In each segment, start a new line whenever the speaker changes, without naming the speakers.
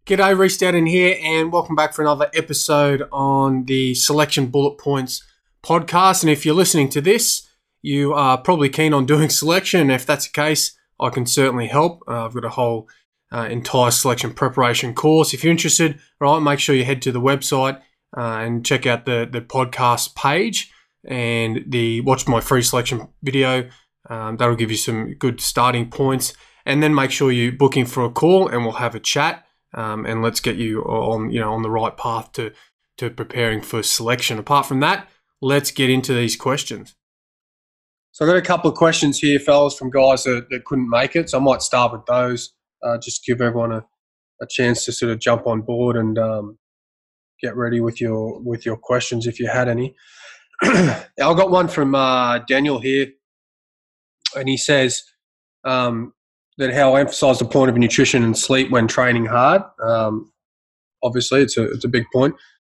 G'day, Reece Dowden here, and welcome back for another episode on the Selection Bullet Points podcast. And if you're listening to this, you are probably keen on doing selection. If that's the case, I can certainly help. I've got a whole entire selection preparation course. If you're interested, right, make sure you head to the website and check out the podcast page and watch my free selection video. That'll give you some good starting points. And then make sure you book in for a call and we'll have a chat. And let's get you on the right path to preparing for selection. Apart from that, let's get into these questions. So I've got a couple of questions here, fellas, from guys that couldn't make it. So I might start with those, just to give everyone a chance to sort of jump on board and get ready with your questions if you had any. I've got one from Daniel here, and he says, that how I emphasise the point of nutrition and sleep when training hard. Obviously, it's a big point.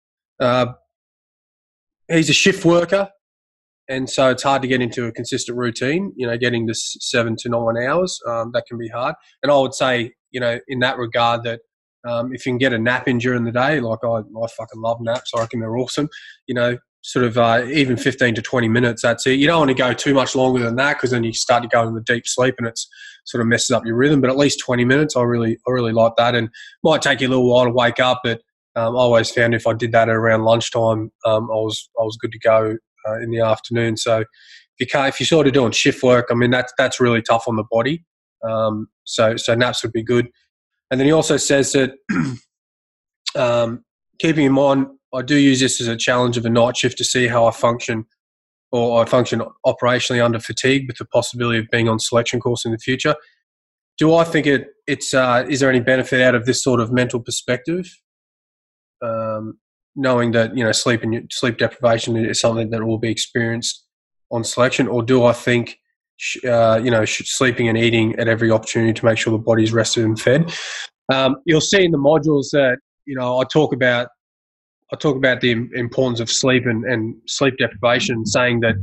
He's a shift worker, and so it's hard to get into a consistent routine. Getting to 7 to 9 hours, that can be hard. And I would say, in that regard, that if you can get a nap in during the day, like I fucking love naps. I reckon they're awesome. Even 15 to 20 minutes, that's it. You don't want to go too much longer than that because then you start to go into deep sleep and it's sort of messes up your rhythm. But at least 20 minutes, I really like that. And it might take you a little while to wake up, but I always found if I did that at around lunchtime, I was good to go in the afternoon. So if you're sort of doing shift work, I mean that's really tough on the body. So naps would be good. And then he also says that keeping in mind, I do use this as a challenge of a night shift to see how I function, or I function operationally under fatigue with the possibility of being on selection course in the future. Do I think is there any benefit out of this sort of mental perspective? Knowing that, sleep deprivation is something that will be experienced on selection, or do I think, sleeping and eating at every opportunity to make sure the body's rested and fed? You'll see in the modules that, I talk about the importance of sleep and sleep deprivation, saying that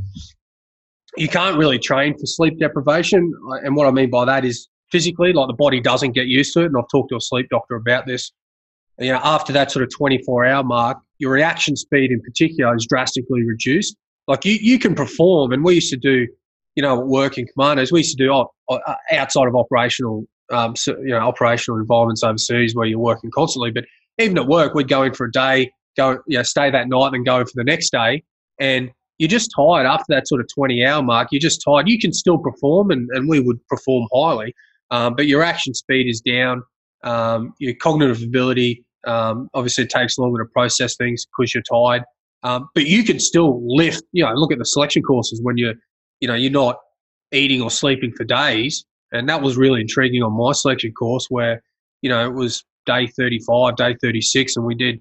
you can't really train for sleep deprivation. And what I mean by that is physically, like the body doesn't get used to it. And I've talked to a sleep doctor about this. After that sort of 24-hour mark, your reaction speed in particular is drastically reduced. Like you can perform, and we used to do, work in commandos, we used to do outside of operational, operational environments overseas where you're working constantly. But even at work, we'd go in for a day, stay that night and then go in for the next day. And you're just tired after that sort of 20-hour mark. You're just tired. You can still perform, and we would perform highly, but your action speed is down. Your cognitive ability, obviously it takes longer to process things because you're tired. But you can still lift, look at the selection courses when you're not eating or sleeping for days. And that was really intriguing on my selection course where, it was day 35, day 36, and we did,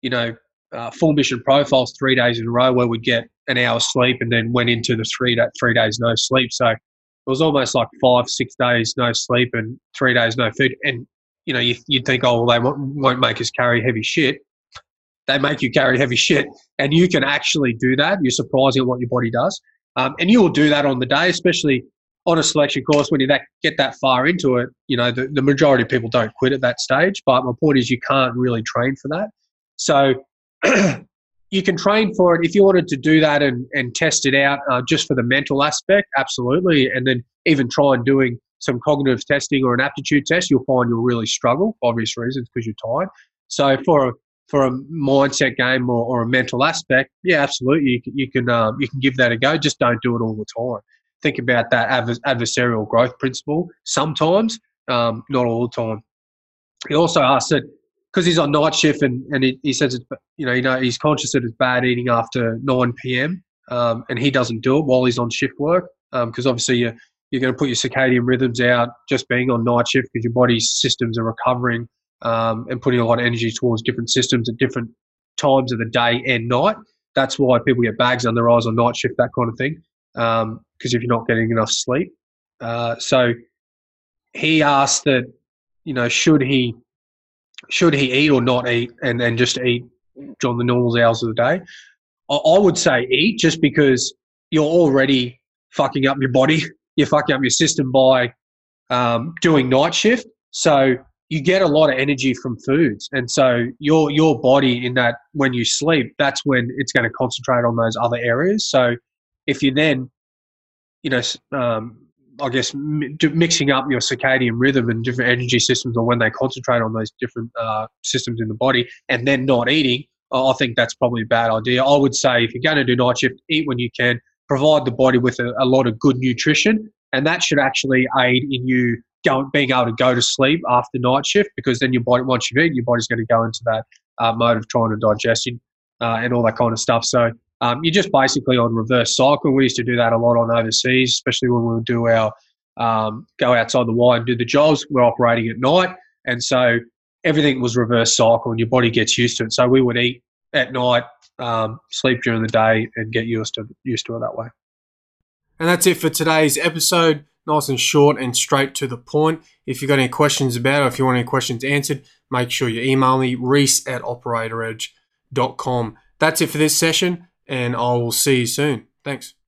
full mission profiles 3 days in a row where we'd get an hour's sleep and then went into the 3 days no sleep. So it was almost like 5-6 days no sleep and 3 days no food. And, you'd think, oh, well, they won't make us carry heavy shit. They make you carry heavy shit, and you can actually do that. You're surprising at what your body does. And you will do that on the day, especially on a selection course when you get that far into it. The majority of people don't quit at that stage. But my point is you can't really train for that. So you can train for it if you wanted to do that and test it out just for the mental aspect, absolutely. And then even try and doing some cognitive testing or an aptitude test, you'll find you'll really struggle for obvious reasons because you're tired. So for a mindset game or a mental aspect, yeah, absolutely, you can give that a go. Just don't do it all the time. Think about that adversarial growth principle sometimes, not all the time. He also asked that because he's on night shift and he says he's conscious that it's bad eating after 9 p.m. And he doesn't do it while he's on shift work because obviously you're going to put your circadian rhythms out just being on night shift because your body's systems are recovering and putting a lot of energy towards different systems at different times of the day and night. That's why people get bags under their eyes on night shift, that kind of thing, because if you're not getting enough sleep. So he asked that, should he eat or not eat and then just eat during the normal hours of the day? I would say eat just because you're already fucking up your body. You're fucking up your system by doing night shift. So you get a lot of energy from foods. And so your body in that, when you sleep, that's when it's going to concentrate on those other areas. So if you then, I guess mixing up your circadian rhythm and different energy systems, or when they concentrate on those different systems in the body, and then not eating, I think that's probably a bad idea. I would say if you're going to do night shift, eat when you can, provide the body with a lot of good nutrition, and that should actually aid in you being able to go to sleep after night shift, because then your body, once you've eaten, your body's going to go into that mode of trying to digest and all that kind of stuff. So you're just basically on reverse cycle. We used to do that a lot on overseas, especially when we would do our go outside the wire and do the jobs. We're operating at night, and so everything was reverse cycle, and your body gets used to it. So we would eat at night, sleep during the day, and get used to it that way.
And that's it for today's episode. Nice and short and straight to the point. If you've got any questions about it, or if you want any questions answered, make sure you email me, reese@operatoredge.com. That's it for this session, and I will see you soon. Thanks.